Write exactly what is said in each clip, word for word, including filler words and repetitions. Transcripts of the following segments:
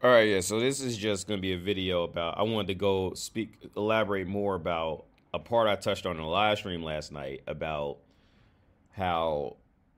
All right, yeah. So this is just gonna be a video about. I wanted to go speak, elaborate more about a part I touched on in the live stream last night about how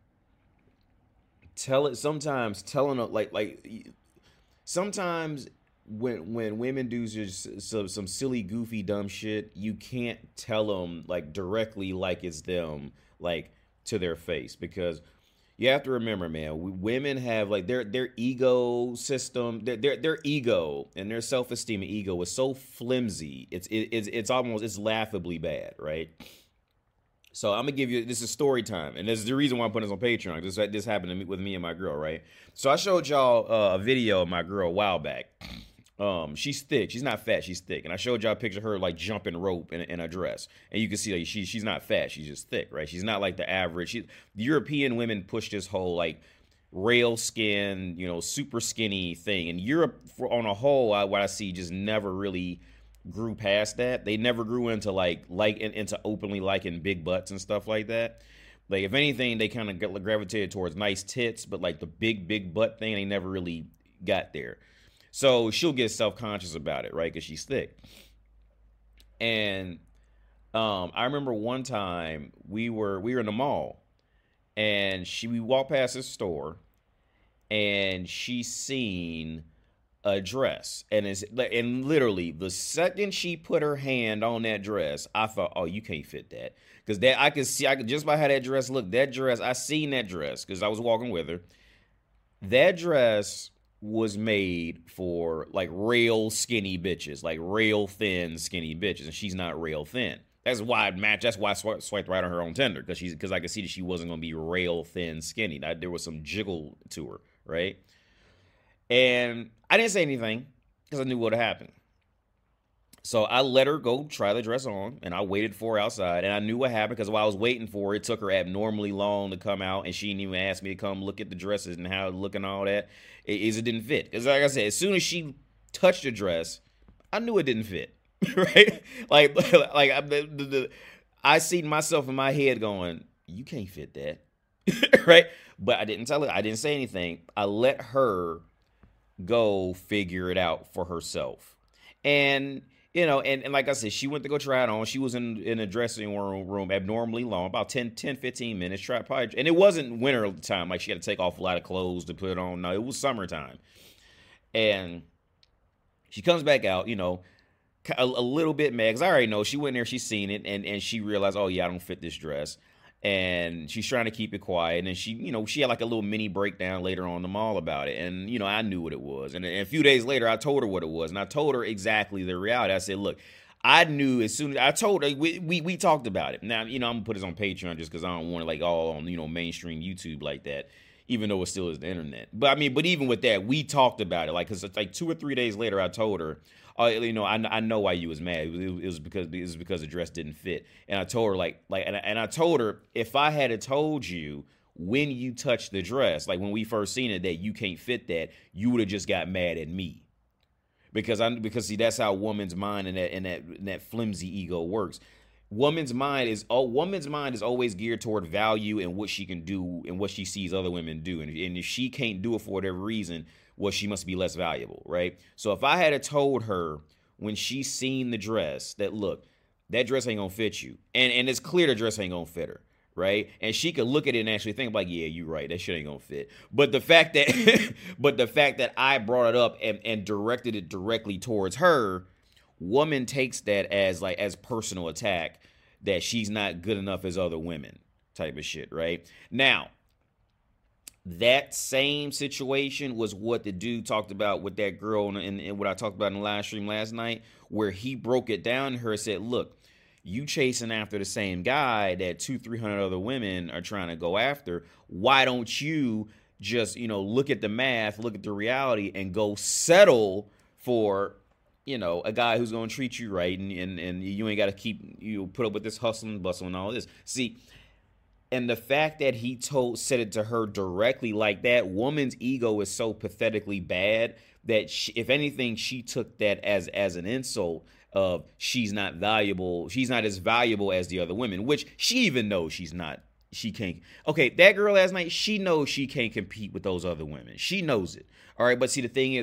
tell it sometimes telling a- like like sometimes when when women do just some some silly goofy dumb shit, you can't tell them like directly like it's them like to their face because you have to remember, man, we, women have like their their ego system, their their, their ego and their self esteem and ego is so flimsy. It's it, it's it's almost it's laughably bad, right? So I'm gonna give you this is story time, and this is the reason why I'm putting this on Patreon. This this happened to me with me and my girl, right? So I showed y'all uh, a video of my girl a while back. Um, she's thick. She's not fat. She's thick, and I showed y'all a picture of her like jumping rope in, in a dress, and you can see like she she's not fat. She's just thick, right? She's not like the average. She, the European women push this whole like rail skin, you know, super skinny thing, and Europe for, on a whole, I, what I see just never really grew past that. They never grew into like like in, into openly liking big butts and stuff like that. Like if anything, they kind of gravitated towards nice tits, but like the big big butt thing, they never really got there. So she'll get self conscious about it, right? Because she's thick. And um, I remember one time we were we were in the mall, and she we walked past this store, and she seen a dress, and it's and literally the second she put her hand on that dress, I thought, oh, you can't fit that, because that I could see, I could just by how that dress looked. That dress, I seen that dress because I was walking with her. That dress was made for like rail skinny bitches, like rail thin skinny bitches, and she's not rail thin. That's why I match. That's why I swiped, swiped right on her on Tinder because she's because I could see that she wasn't gonna be rail thin skinny. That there was some jiggle to her, right? And I didn't say anything because I knew what would happen. So I let her go try the dress on, and I waited for her outside, and I knew what happened because while I was waiting for her, it took her abnormally long to come out, and she didn't even ask me to come look at the dresses and how it looked and all that. It, is it didn't fit. Because like I said, as soon as she touched the dress, I knew it didn't fit, right? Like, like I, the, the, the, I seen myself in my head going, you can't fit that, right? But I didn't tell her. I didn't say anything. I let her go figure it out for herself. And you know, and, and like I said, she went to go try it on. She was in in a dressing room, room abnormally long, about ten, ten, fifteen minutes. Try probably, and it wasn't winter time, like she had to take off a lot of clothes to put it on. No, it was summertime. And she comes back out, you know, a, a little bit mad, because I already know she went there, she's seen it, and, and she realized, oh yeah, I don't fit this dress. And she's trying to keep it quiet. And she, you know, she had like a little mini breakdown later on in the mall about it. And, you know, I knew what it was. And, and a few days later, I told her what it was. And I told her exactly the reality. I said, look, I knew as soon as I told her, we, we, we talked about it. Now, you know, I'm going to put this on Patreon just because I don't want it like all on, you know, mainstream YouTube like that, even though it still is the internet. But I mean, but even with that, we talked about it. Like, because it's like two or three days later, I told her, oh, you know, I, I know why you was mad. It was, it was because it was because the dress didn't fit. And I told her like like and I, and I told her if I had told you when you touched the dress, like when we first seen it, that you can't fit that, you would have just got mad at me. Because I because see that's how woman's mind and that and that and that flimsy ego works. Woman's mind is oh woman's mind is always geared toward value and what she can do and what she sees other women do. And, and if she can't do it for whatever reason, well, she must be less valuable, right? So if I had told her when she seen the dress that, look, that dress ain't gonna fit you, and and it's clear the dress ain't gonna fit her, right? And she could look at it and actually think like, yeah, you're right, that shit ain't gonna fit. But the fact that, but the fact that I brought it up and, and directed it directly towards her, woman takes that as like as personal attack that she's not good enough as other women, type of shit, right? Now, that same situation was what the dude talked about with that girl and, and what I talked about in the live stream last night, where he broke it down to her and said, look, you chasing after the same guy that two, three hundred other women are trying to go after. Why don't you just, you know, look at the math, look at the reality, and go settle for, you know, a guy who's going to treat you right, and, and, and you ain't got to keep, you know, put up with this hustle and bustle and all this. See, and the fact that he told said it to her directly like that, woman's ego is so pathetically bad that she, if anything, she took that as as an insult of she's not valuable. She's not as valuable as the other women, which she even knows she's not. She can't. Okay, that girl last night, she knows she can't compete with those other women. She knows it. All right, but see, the thing is,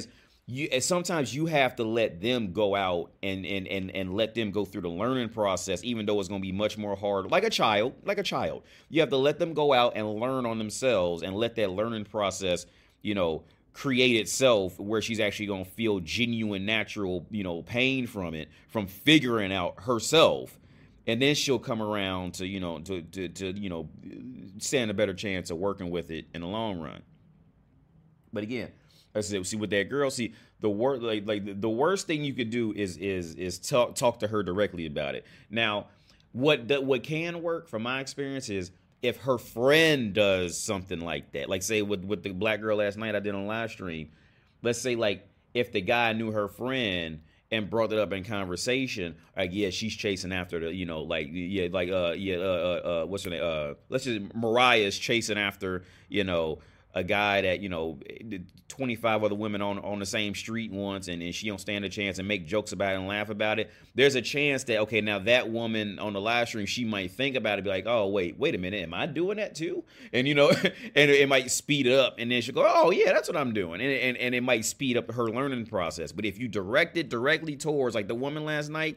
you and sometimes you have to let them go out and and and and let them go through the learning process, even though it's going to be much more hard, like a child like a child. You have to let them go out and learn on themselves and let that learning process, you know, create itself, where she's actually going to feel genuine natural, you know, pain from it, from figuring out herself. And then she'll come around to, you know, to to, to you know, stand a better chance of working with it in the long run. But again, I said, see, with that girl, see, the wor- like like the worst thing you could do is is is talk talk to her directly about it. Now, what the, what can work from my experience is if her friend does something like that, like say with with the black girl last night I did on live stream. Let's say like if the guy knew her friend and brought it up in conversation, like yeah, she's chasing after the, you know, like yeah, like uh yeah uh uh, uh what's her name uh let's just Mariah's chasing after, you know, a guy that, you know, twenty-five other women on on the same street once, and, and she don't stand a chance and make jokes about it and laugh about it. There's a chance that, okay, now that woman on the live stream, she might think about it, be like, oh, wait, wait a minute, am I doing that too? And, you know, and it might speed up, and then she'll go, oh, yeah, that's what I'm doing. And, and, and it might speed up her learning process. But if you direct it directly towards, like the woman last night,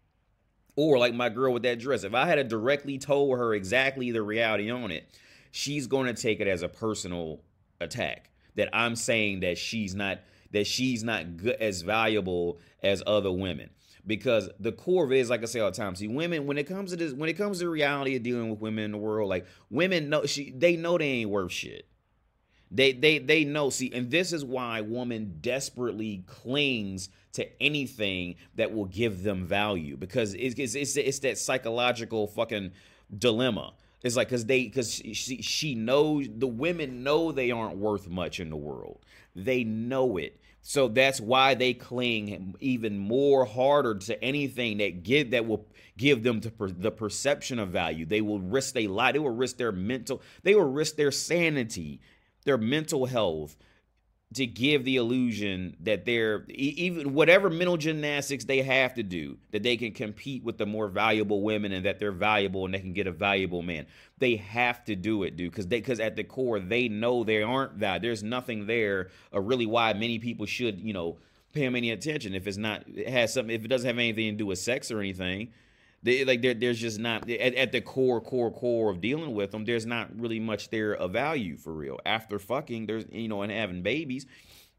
or like my girl with that dress, if I had to directly told her exactly the reality on it, she's going to take it as a personal attack, that I'm saying that she's not that she's not good, as valuable as other women. Because the core of it is, like I say all the time, see, women, when it comes to this, when it comes to the reality of dealing with women in the world, like women know she they know they ain't worth shit. They they they know. See, and this is why woman desperately clings to anything that will give them value, because it's it's it's, it's that psychological fucking dilemma. It's like, because they, because she, she knows, the women know they aren't worth much in the world. They know it. So that's why they cling even more harder to anything that give, that will give them the, the perception of value. They will risk their life. They will risk their mental, they will risk their sanity, their mental health, to give the illusion that they're, even whatever mental gymnastics they have to do, that they can compete with the more valuable women, and that they're valuable and they can get a valuable man. They have to do it, dude, because they, because at the core, they know they aren't that. There's nothing there, or really why many people should, you know, pay them any attention if it's not, it has something, if it doesn't have anything to do with sex or anything. They, like there, there's just not at, at the core, core, core of dealing with them. There's not really much there of value for real. After fucking, there's, you know, and having babies,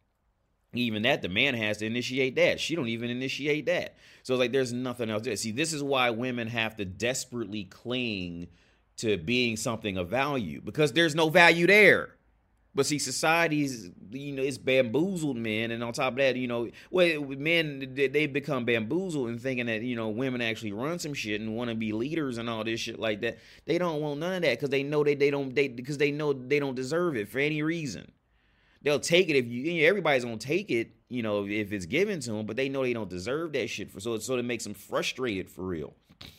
even that, the man has to initiate that. She don't even initiate that. So it's like there's nothing else there. See, this is why women have to desperately cling to being something of value, because there's no value there. But see, society's, you know, it's bamboozled men, and on top of that, you know, well, men, they become bamboozled and thinking that, you know, women actually run some shit and want to be leaders and all this shit like that. They don't want none of that, because they know they they don't they because they know they don't deserve it for any reason. They'll take it if you, you know, everybody's gonna take it, you know, if it's given to them, but they know they don't deserve that shit for, so so it makes them frustrated for real.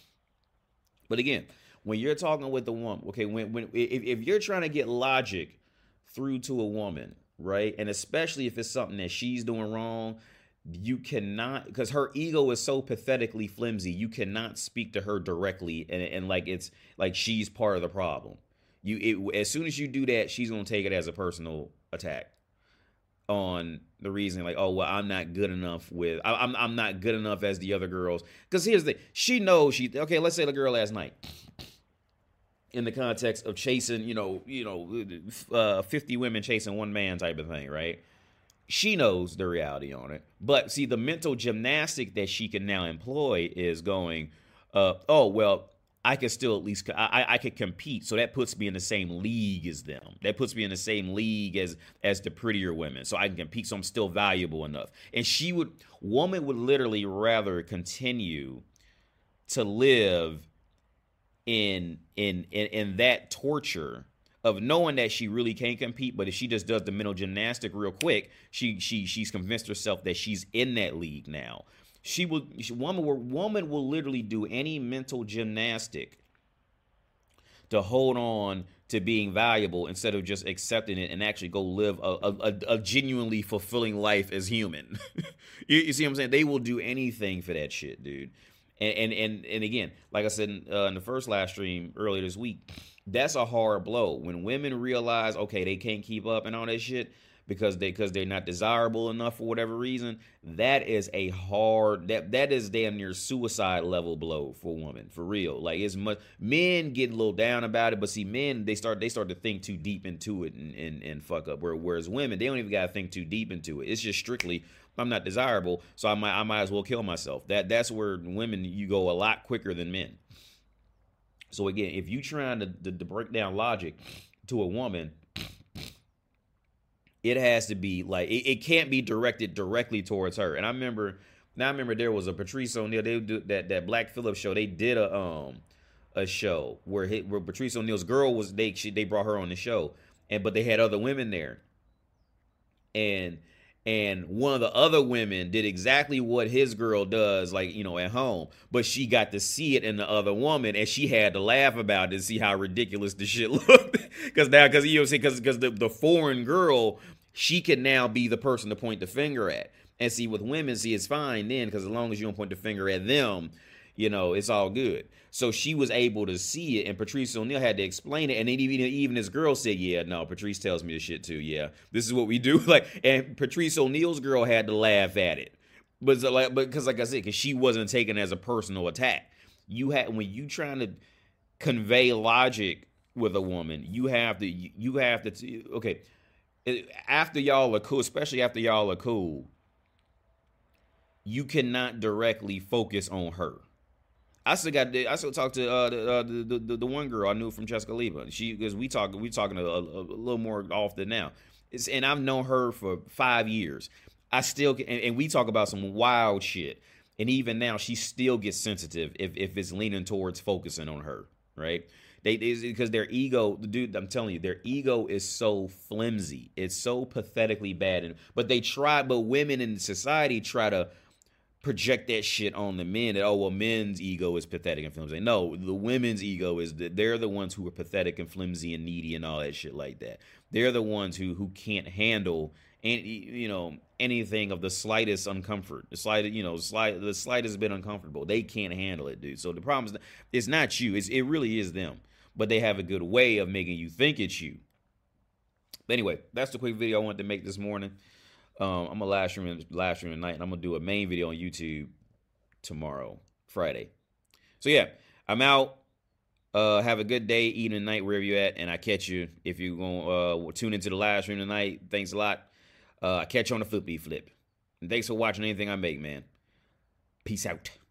But again, when you're talking with a woman, okay, when when if, if you're trying to get logic through to a woman, right? And especially if it's something that she's doing wrong, you cannot, because her ego is so pathetically flimsy, you cannot speak to her directly and, and like it's like she's part of the problem. You it, as soon as you do that, she's gonna take it as a personal attack on the reason, like, oh well, I'm not good enough with I, I'm I'm not good enough as the other girls. Because here's the thing, she knows she okay. Let's say the girl last night, in the context of chasing, you know, you know, uh, fifty women chasing one man type of thing, right? She knows the reality on it. But see, the mental gymnastic that she can now employ is going, uh, oh, well, I could still at least, I, I could compete. So that puts me in the same league as them. That puts me in the same league as, as the prettier women. So I can compete. So I'm still valuable enough. And she would, woman would literally rather continue to live in in in in that torture of knowing that she really can't compete, but if she just does the mental gymnastic real quick, she she she's convinced herself that she's in that league now. She will she, woman will woman will literally do any mental gymnastic to hold on to being valuable instead of just accepting it and actually go live a a, a genuinely fulfilling life as human. you, you see what I'm saying? They will do anything for that shit, dude. And, and and and again, like I said uh, in the first live stream earlier this week, that's a hard blow. When women realize, okay, they can't keep up and all that shit, because they because they're not desirable enough for whatever reason, that is a hard that that is damn near suicide level blow for a woman, for real. Like, it's much, men get a little down about it, but see, men they start they start to think too deep into it and and, and fuck up. Where, whereas women, they don't even gotta think too deep into it. It's just strictly, I'm not desirable, so I might I might as well kill myself. That that's where women, you go a lot quicker than men. So again, if you trying to, to, to break down logic to a woman, it has to be like, it, it can't be directed directly towards her. And I remember, now I remember there was a Patrice O'Neal, they do that that Black Phillip show. They did a um a show where he, where Patrice O'Neal's girl was, they she, they brought her on the show, and but they had other women there, and. And one of the other women did exactly what his girl does, like, you know, at home. But she got to see it in the other woman, and she had to laugh about it and see how ridiculous the shit looked. Because now, because you know, because because the, the foreign girl, she can now be the person to point the finger at. And see, with women, see, it's fine then, because as long as you don't point the finger at them, you know, it's all good. So she was able to see it, and Patrice O'Neal had to explain it. And then even, even his girl said, yeah, no, Patrice tells me this shit too. Yeah, this is what we do. Like, and Patrice O'Neal's girl had to laugh at it. But like, because like I said, because she wasn't taken as a personal attack. You had, when you trying to convey logic with a woman, you have to, you have to, okay, after y'all are cool, especially after y'all are cool, you cannot directly focus on her. I still got. I still talk to uh, the, uh, the the the one girl I knew from Jessica Leva. She, because we talk we talking a, a, a little more often now. It's, and I've known her for five years. I still and, and we talk about some wild shit. And even now, she still gets sensitive if if it's leaning towards focusing on her. Right? They because their ego, the dude. I'm telling you, their ego is so flimsy. It's so pathetically bad. And but they try. But women in society try to project that shit on the men, that, oh, well, men's ego is pathetic and flimsy. No, the women's ego is that they're the ones who are pathetic and flimsy and needy and all that shit like that. They're the ones who who can't handle any, you know, anything of the slightest uncomfort. The slightest, you know, slight, the slightest bit uncomfortable. They can't handle it, dude. So the problem is, it's not you. It's, it really is them. But they have a good way of making you think it's you. But anyway, that's the quick video I wanted to make this morning. Um, I'm gonna live stream live stream tonight, and I'm gonna do a main video on YouTube tomorrow, Friday. So yeah, I'm out. Uh, have a good day, evening, night, wherever you're at, and I catch you if you're gonna uh, tune into the live stream tonight. Thanks a lot. Uh, I catch you on the flippy flip. And thanks for watching anything I make, man. Peace out.